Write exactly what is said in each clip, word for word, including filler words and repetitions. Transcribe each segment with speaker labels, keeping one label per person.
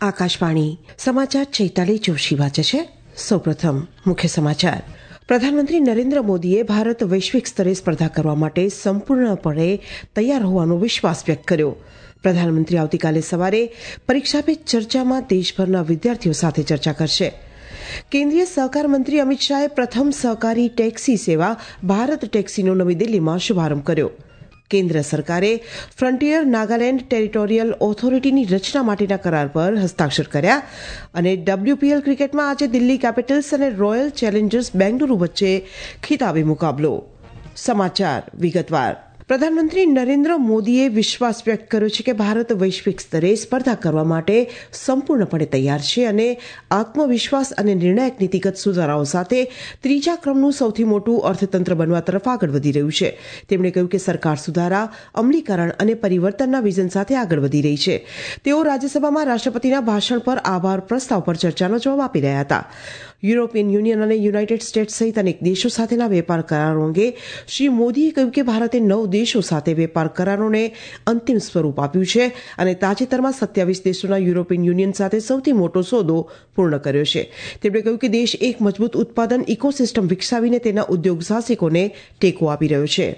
Speaker 1: આકાશવાણી સમાચાર ચૈતાલી જોશી વાંચે છે. સૌપ્રથમ મુખ્ય સમાચાર. પ્રધાનમંત્રી નરેન્દ્ર મોદીએ ભારત વૈશ્વિક સ્તરે સ્પર્ધા કરવા માટે સંપૂર્ણપણે તૈયાર હોવાનો વિશ્વાસ વ્યક્ત કર્યો. પ્રધાનમંત્રી આવતીકાલે સવારે પરીક્ષા પે ચર્ચામાં દેશભરના વિદ્યાર્થીઓ સાથે ચર્ચા કરશે. કેન્દ્રીય સહકાર મંત્રી અમિત શાહે પ્રથમ સહકારી ટેક્સી સેવા ભારત ટેક્સીનો નવી દિલ્હીમાં શુભારંભ કર્યો. કેન્દ્ર સરકારે ફ્રન્ટિયર નાગાલેન્ડ ટેરિટોરિયલ ઓથોરિટીની રચના માટેના કરાર પર હસ્તાક્ષર કર્યા અને ડબ્લ્યુપીએલ ક્રિકેટમાં આજે દિલ્હી કેપિટલ્સ અને રોયલ ચેલેન્જર્સ બેંગલુરુ વચ્ચે ખિતાબી મુકાબલો. સમાચાર વિગતવાર. પ્રધાનમંત્રી નરેન્દ્ર મોદીએ વિશ્વાસ વ્યક્ત કર્યો છે કે ભારત વૈશ્વિક સ્તરે સ્પર્ધા કરવા માટે સંપૂર્ણપણે તૈયાર છે અને આત્મવિશ્વાસ અને નિર્ણાયક નીતિગત સુધારાઓ સાથે ત્રીજા ક્રમનું સૌથી મોટું અર્થતંત્ર બનવા તરફ આગળ વધી રહ્યું છે. તેમણે કહ્યું કે સરકાર સુધારા, અમલીકરણ અને પરિવર્તનના વિઝન સાથે આગળ વધી રહી છે. તેઓ રાજ્યસભામાં રાષ્ટ્રપતિના ભાષણ પર આભાર પ્રસ્તાવ પર ચર્ચાનો જવાબ આપી રહ્યા હતા. યુરોપિયન યુનિયન અને યુનાઇટેડ સ્ટેટ્સ સહિત અનેક દેશો સાથેના વેપાર કરારો અંગે શ્રી મોદીએ કહ્યું કે ભારતે નવ દેશો સાથે વેપાર કરારોને અંતિમ સ્વરૂપ આપ્યું છે અને તાજેતરમાં સત્યાવીસ દેશોના યુરોપિયન યુનિયન સાથે સૌથી મોટો સોદો પૂર્ણ કર્યો છે. તેમણે કહ્યું કે દેશ એક મજબૂત ઉત્પાદન ઇકોસિસ્ટમ વિકસાવીને તેના ઉદ્યોગ સાહસિકોને ટેકો આપી રહ્યો છે.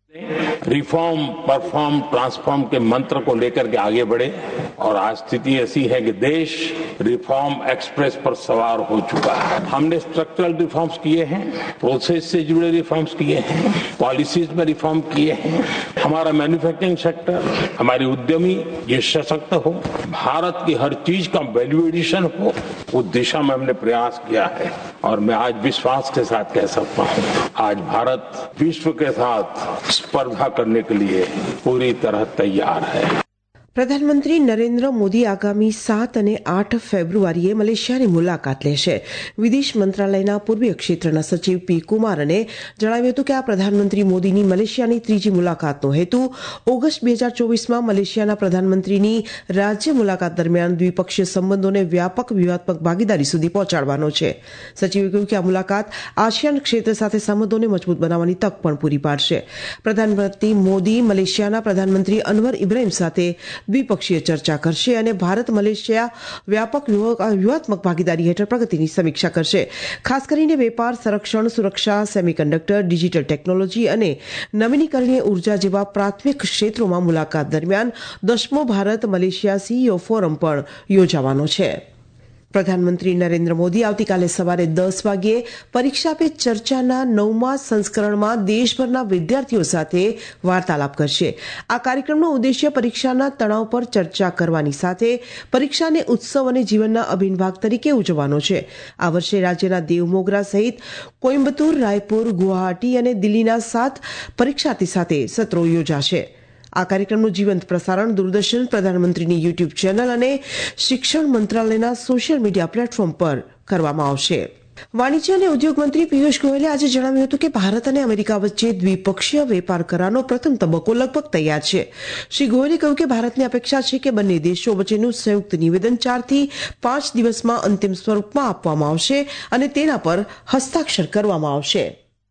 Speaker 2: रिफॉर्म परफॉर्म ट्रांसफॉर्म के मंत्र को लेकर के आगे बढ़े और आज स्थिति ऐसी है कि देश रिफॉर्म एक्सप्रेस पर सवार हो चुका है. हमने स्ट्रक्चरल रिफॉर्म्स किए हैं, प्रोसेस से जुड़े रिफॉर्म्स किए हैं, पॉलिसीज में रिफॉर्म किए हैं. हमारा मैन्युफैक्चरिंग सेक्टर, हमारे उद्यमी ये सशक्त हो, भारत की हर चीज का वैल्यू एडिशन हो, उस दिशा में हमने प्रयास किया है और मैं आज विश्वास के साथ कह सकता हूँ आज भारत विश्व के साथ स्पर्धा करने के लिए पूरी तरह तैयार है.
Speaker 1: પ્રધાનમંત્રી નરેન્દ્ર મોદી આગામી સાત અને આઠ ફેબ્રુઆરીએ મલેશિયાની મુલાકાત લેશે. વિદેશ મંત્રાલયના પૂર્વીય ક્ષેત્રના સચિવ પી કુમારને જણાવ્યું હતું કે આ પ્રધાનમંત્રી મોદીની મલેશિયાની ત્રીજી મુલાકાતનો હેતુ ઓગસ્ટ બે હજાર ચોવીસમાં મલેશિયાના પ્રધાનમંત્રીની રાજ્ય મુલાકાત દરમિયાન દ્વિપક્ષીય સંબંધોને વ્યાપક વ્યૂહાત્મક ભાગીદારી સુધી પહોંચાડવાનો છે. સચિવે કહ્યું કે આ મુલાકાત આસિયાન ક્ષેત્ર સાથે સંબંધોને મજબૂત બનાવવાની તક પણ પૂરી પાડશે. પ્રધાનમંત્રી મોદી મલેશિયાના પ્રધાનમંત્રી અનવર ઇબ્રાહીમ સાથે દ્વિપક્ષીય ચર્ચા કરશે અને ભારત મલેશિયા વ્યાપક વ્યૂહાત્મક ભાગીદારી હેઠળ પ્રગતિની સમીક્ષા કરશે. ખાસ કરીને વેપાર, સંરક્ષણ, સુરક્ષા, સેમિકન્ડક્ટર, ડિજિટલ ટેકનોલોજી અને નવીનીકરણીય ઉર્જા જેવા પ્રાથમિક ક્ષેત્રોમાં મુલાકાત દરમિયાન દસમો ભારત મલેશિયા સીઈઓ ફોરમ પણ યોજાવાનો છે. પ્રધાનમંત્રી નરેન્દ્ર મોદી આવતીકાલે સવારે દસ વાગ્યે પરીક્ષા પે ચર્ચાના નવમા સંસ્કરણમાં દેશભરના વિદ્યાર્થીઓ સાથે વાર્તાલાપ કરશે. આ કાર્યક્રમનો ઉદ્દેશ્ય પરીક્ષાના તણાવ પર ચર્ચા કરવાની સાથે પરીક્ષાને ઉત્સવ અને જીવનના અભિન્ન ભાગ તરીકે ઉજવવાનો છે. આ વર્ષે રાજ્યના દેવમોગરા સહિત કોઇમ્બતુર, રાયપુર, ગુવાહાટી અને દિલ્હીના સાત પરીક્ષાર્થી સાથે સત્રો યોજાશે. આ કાર્યક્રમનું જીવંત પ્રસારણ દૂરદર્શન, પ્રધાનમંત્રીની યુટ્યુબ ચેનલ અને શિક્ષણ મંત્રાલયના સોશિયલ મીડિયા પ્લેટફોર્મ પર કરવામાં આવશે. વાણિજ્ય અને ઉદ્યોગ મંત્રી પિયુષ ગોયલે આજે જણાવ્યું હતું કે ભારત અને અમેરિકા વચ્ચે દ્વિપક્ષીય વેપાર કરારનો પ્રથમ તબક્કો લગભગ તૈયાર છે. શ્રી ગોયલે કહ્યું કે ભારતની અપેક્ષા છે કે બંને દેશો વચ્ચેનું સંયુક્ત નિવેદન ચારથી પાંચ દિવસમાં અંતિમ સ્વરૂપમાં આપવામાં આવશે અને તેના પર હસ્તાક્ષર કરવામાં આવશે.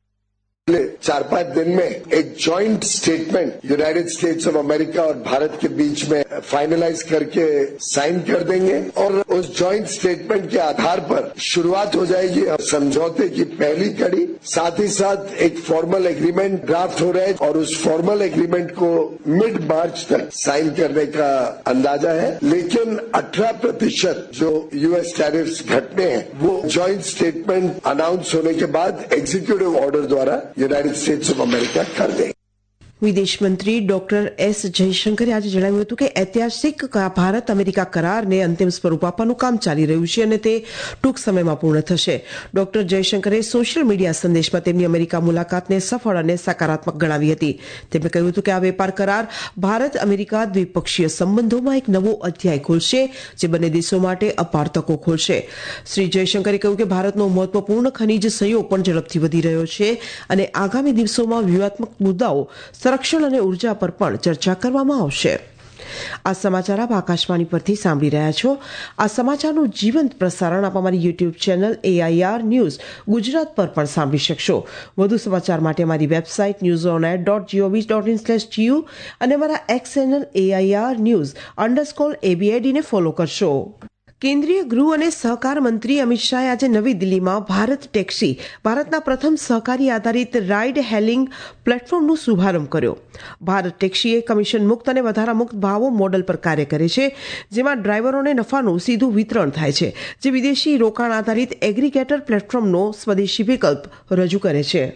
Speaker 3: चार पांच दिन में एक joint statement United States of America और भारत के बीच में फाइनलाइज करके साइन कर देंगे और उस जॉइंट स्टेटमेंट के आधार पर शुरुआत हो जाएगी समझौते की पहली कड़ी. साथ ही साथ एक फॉर्मल एग्रीमेंट ड्राफ्ट हो रहा है और उस फॉर्मल एग्रीमेंट को मिड मार्च तक साइन करने का अंदाजा है. लेकिन अठारह प्रतिशत जो यूएस टैरिफ्स घटने हैं वो जॉइंट स्टेटमेंट अनाउंस होने के बाद एग्जीक्यूटिव ऑर्डर द्वारा यूनाइटेड स्टेट्स ऑफ अमेरिका कर देंगे.
Speaker 1: વિદેશ મંત્રી ડોક્ટર એસ જયશંકરે આજે જણાવ્યું હતું કે ઐતિહાસિક ભારત અમેરિકા કરારને અંતિમ સ્વરૂપ આપવાનું કામ ચાલી રહ્યું છે અને તે ટૂંક સમયમાં પૂર્ણ થશે. ડોક્ટર જયશંકરે સોશિયલ મીડિયા સંદેશમાં તેમની અમેરિકા મુલાકાતને સફળ અને સકારાત્મક ગણાવી હતી. તેમણે કહ્યું હતું કે આ વેપાર કરાર ભારત અમેરિકા દ્વિપક્ષીય સંબંધોમાં એક નવો અધ્યાય ખોલશે જે બંને દેશો માટે અપાર તકો ખોલશે. શ્રી જયશંકરે કહ્યું કે ભારતનો મહત્વપૂર્ણ ખનીજ સહયોગ પણ ઝડપથી વધી રહ્યો છે અને આગામી દિવસોમાં વ્યૂહાત્મક મુદ્દાઓ, સંરક્ષણ અને ઉર્જા પર પણ ચર્ચા કરવામાં આવશે. આ સમાચાર આપ આકાશવાણી પરથી સાંભળી રહ્યા છો. આ સમાચારનું જીવંત પ્રસારણ આપ અમારી YouTube channel AIR news Gujarat પર પણ સાંભળી શકશો. વધુ સમાચાર માટે અમારી website news on air dot GOV dot in slash GU અને અમારા X channel AIR news underscore એબીઆઈડીને ફોલો કરશો. કેન્દ્રીય ગૃહ અને સહકાર મંત્રી અમિત શાહે આજે નવી દિલ્હીમાં ભારત ટેક્સી ભારતના પ્રથમ સહકારી આધારિત રાઇડ હેલિંગ પ્લેટફોર્મનો શુભારંભ કર્યો. ભારત ટેક્સી એ કમિશન મુક્ત અને વધારા મુક્ત ભાવો મોડલ પર કાર્ય કરે છે, જેમાં ડ્રાઈવરોને નફાનું સીધું વિતરણ થાય છે, જે વિદેશી રોકાણ આધારિત એગ્રીગેટર પ્લેટફોર્મનો સ્વદેશી વિકલ્પ રજૂ કરે છે.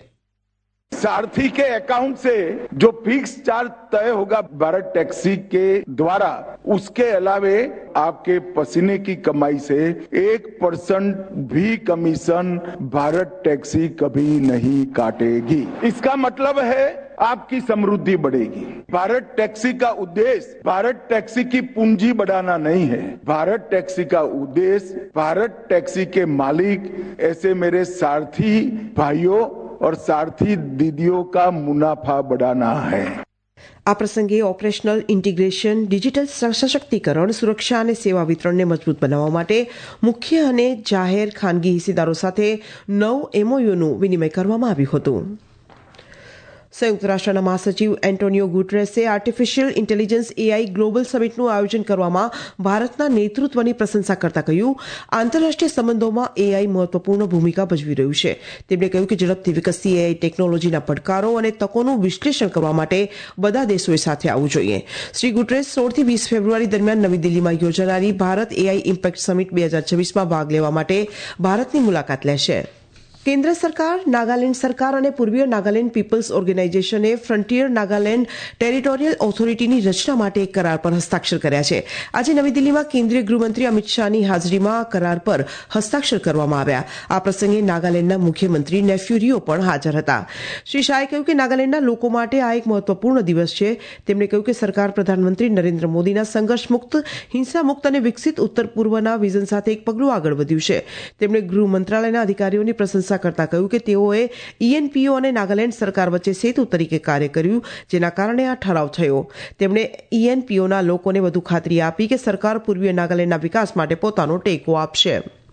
Speaker 4: सारथी के अकाउंट से जो फिक्स चार्ज तय होगा भारत टैक्सी के द्वारा, उसके अलावे आपके पसीने की कमाई से एक परसेंट भी कमीशन भारत टैक्सी कभी नहीं काटेगी. इसका मतलब है आपकी समृद्धि बढ़ेगी. भारत टैक्सी का उद्देश्य भारत टैक्सी की पूंजी बढ़ाना नहीं है. भारत टैक्सी का उद्देश्य भारत टैक्सी के मालिक ऐसे मेरे सारथी भाइयों और सारथी दीदियों का मुनाफा बढ़ाना है.
Speaker 1: આ પ્રસંગે ઓપરેશનલ ઇન્ટિગ્રેશન, ડિજિટલ સશક્તિકરણ, સુરક્ષા અને સેવા વિતરણને મજબૂત બનાવવા માટે મુખ્ય અને જાહેર ખાનગી હિસ્સેદારો સાથે નવ એમઓયુનું વિનિમય કરવામાં આવ્યું હતું. સંયુક્ત રાષ્ટ્રના મહાસચિવ એન્ટોનિયો ગુટરેસે આર્ટિફિશિયલ ઇન્ટેલિજન્સ એઆઈ ગ્લોબલ સમિટનું આયોજન કરવામાં ભારતના નેતૃત્વની પ્રશંસા કરતા કહ્યું, આંતરરાષ્ટ્રીય સંબંધોમાં એઆઈ મહત્વપૂર્ણ ભૂમિકા ભજવી રહ્યું છે. તેમણે કહ્યું કે ઝડપથી વિકસતી એઆઈ ટેકનોલોજીના પડકારો અને તકોનું વિશ્લેષણ કરવા માટે બધા દેશોએ સાથે આવવું જોઈએ. શ્રી ગુટરેસ સોળથી વીસ ફેબ્રુઆરી દરમિયાન નવી દિલ્હીમાં યોજાનારી ભારત એઆઈ ઇમ્પેક્ટ સમિટ બે હજાર છવ્વીસમાં ભાગ લેવા માટે ભારતની મુલાકાત લેશે. કેન્દ્ર સરકાર, નાગાલેન્ડ સરકાર અને પૂર્વીય નાગાલેન્ડ પીપલ્સ ઓર્ગેનાઇઝેશને ફ્રન્ટિયર નાગાલેન્ડ ટેરિટોરિયલ ઓથોરિટીની રચના માટે એક કરાર પર હસ્તાક્ષર કર્યા છે. આજે નવી દિલ્હીમાં કેન્દ્રીય ગૃહમંત્રી અમિત શાહની હાજરીમાં આ કરાર પર હસ્તાક્ષર કરવામાં આવ્યા. આ પ્રસંગે નાગાલેન્ડના મુખ્યમંત્રી નેફ્યુ રિયો પણ હાજર હતા. શ્રી શાહે કહ્યું કે નાગાલેન્ડના લોકો માટે આ એક મહત્વપૂર્ણ દિવસ છે. તેમણે કહ્યું કે સરકાર પ્રધાનમંત્રી નરેન્દ્ર મોદીના સંઘર્ષ મુક્ત, હિંસા મુક્ત અને વિકસિત ઉત્તર પૂર્વના વિઝન સાથે એક પગલું આગળ વધ્યું છે. તેમણે ગૃહ મંત્રાલયના અધિકારીઓની પ્રશંસા કરતા કહ્યું કે તેઓએ ઈએનપીઓ અને નાગાલેન્ડ સરકાર વચ્ચે સેતુ તરીકે કાર્ય કર્યું, જેના કારણે આ ઠરાવ થયો. તેમણે ઈએનપીઓના લોકોને વધુ ખાતરી આપી કે સરકાર પૂર્વીય નાગાલેન્ડના વિકાસ માટે પોતાનો ટેકો આપશે.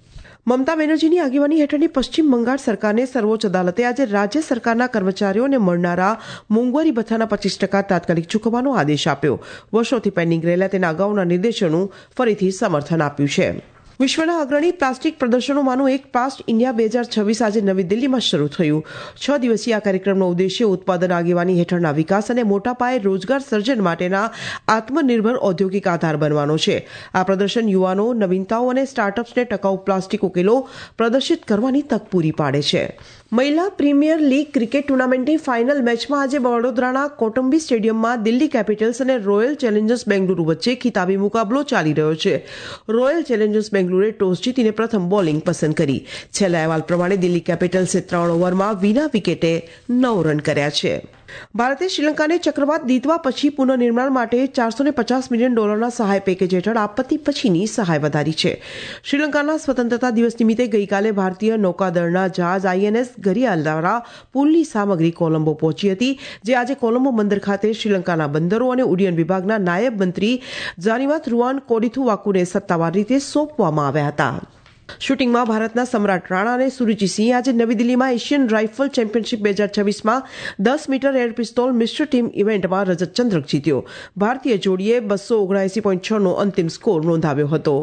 Speaker 1: મમતા બેનર્જીની આગેવાની હેઠળની પશ્ચિમ બંગાળ સરકારને સર્વોચ્ચ અદાલતે આજે રાજ્ય સરકારના કર્મચારીઓને મળનારા મોંઘવારી ભથ્થાના પચીસ ટકા તાત્કાલિક ચૂકવવાનો આદેશ આપ્યો. વર્ષોથી પેન્ડિંગ રહેલા તેના અગાઉના નિર્દેશોનું ફરીથી સમર્થન આપ્યું છે. વિશ્વના અગ્રણી પ્લાસ્ટિક પ્રદર્શનોમાંનું એક પ્લાસ્ટ ઇન્ડિયા બે હજાર છવ્વીસ આજે નવી દિલ્હીમાં શરૂ થયું. છ દિવસીય આ કાર્યક્રમનો ઉદ્દેશ્ય ઉત્પાદન આગેવાની હેઠળના વિકાસ અને મોટા પાયે રોજગાર સર્જન માટેના આત્મનિર્ભર ઔદ્યોગિક આધાર બનવાનો છે. આ પ્રદર્શન યુવાનો, નવીનતાઓ અને સ્ટાર્ટઅપ્સને ટકાઉ પ્લાસ્ટિક ઉકેલો પ્રદર્શિત કરવાની તક પૂરી પાડે છે. મહિલા પ્રીમિયર લીગ ક્રિકેટ ટુર્નામેન્ટની ફાઇનલ મેચમાં આજે વડોદરાના કોટંબી સ્ટેડિયમમાં દિલ્હી કેપિટલ્સ અને રોયલ ચેલેન્જર્સ બેંગલુરુ વચ્ચે ખિતાબી મુકાબલો ચાલી રહ્યો છે. રોયલ ચેલેન્જર્સ બેંગલુરુએ ટોસ જીતીને પ્રથમ બોલિંગ પસંદ કરી. છેલ્લા અહેવાલ પ્રમાણે દિલ્હી કેપિટલ્સે ત્રણ ઓવરમાં વિના વિકેટે નવ રન કર્યા છે. ભારતે શ્રીલંકાને ચક્રવાત દીતવા પછી પુનઃનિર્માણ માટે ચારસો પચાસ મિલિયન ડોલરના સહાય પેકેજ હેઠળ આપત્તિ પછીની સહાય વધારી છે. શ્રીલંકાના સ્વતંત્રતા દિવસ નિમિત્તે ગઈકાલે ભારતીય નૌકાદળના જહાજ આઈએનએસ ગરિયાલ દ્વારા પુલની સામગ્રી કોલંબો પહોંચી હતી, જે આજે કોલંબો બંદર ખાતે શ્રીલંકાના બંદરો અને ઉડ્ડયન વિભાગના નાયબ મંત્રી જાનીવાત રૂઆન કોડિથુવાકુને સત્તાવાર રીતે સોંપવામાં આવ્યા હતા. શૂટિંગમાં ભારતના સમ્રાટ રાણા અને સુરુચિ સિંહ આજે નવી દિલ્હીમાં એશિયન રાઇફલ ચેમ્પિયનશિપ બે હજાર છવ્વીસમાં દસ metre air pistol mixed team ઇવેન્ટમાં રજત ચંદ્રક જીત્યો. ભારતીય જોડીએ બસો ઓગણએસી પોઈન્ટ છ નો અંતિમ સ્કોર નોંધાવ્યો હતો.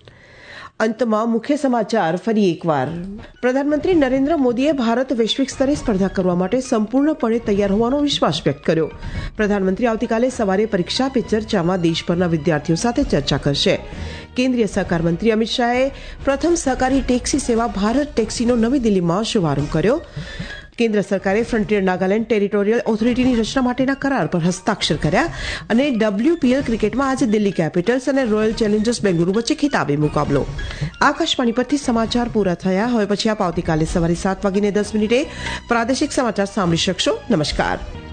Speaker 1: અંતમાં મુખ્ય સમાચાર ફરી એકવાર. પ્રધાનમંત્રી નરેન્દ્ર મોદીએ ભારત વૈશ્વિક સ્તરે સ્પર્ધા કરવા માટે સંપૂર્ણપણે તૈયાર હોવાનો વિશ્વાસ વ્યક્ત કર્યો. પ્રધાનમંત્રી આવતીકાલે સવારે પરીક્ષા પે ચર્ચામાં દેશભરના વિદ્યાર્થીઓ સાથે ચર્ચા કરશે. કેન્દ્રીય સહકાર મંત્રી અમિત શાહે પ્રથમ સહકારી ટેક્સી સેવા ભારત ટેક્સીનો નવી દિલ્હીમાં શુભારંભ કર્યો. કેન્દ્ર સરકારે ફ્રન્ટિયર નાગાલેન્ડ ટેરિટોરિયલ ઓથોરિટીની રચના માટેના કરાર પર હસ્તાક્ષર કર્યા. અને ડબ્લ્યુપીએલ ક્રિકેટમાં આજે દિલ્હી કેપિટલ્સ અને રોયલ ચેલેન્જર્સ બેંગલુરુ વચ્ચે ખિતાબી મુકાબલો. આકાશવાણી પરથી સમાચાર પૂરા થયા. હવે પછી આપ આવતીકાલે સવારે સાત વાગીને દસ મિનિટે પ્રાદેશિક સમાચાર સાંભળી શકશો. નમસ્કાર.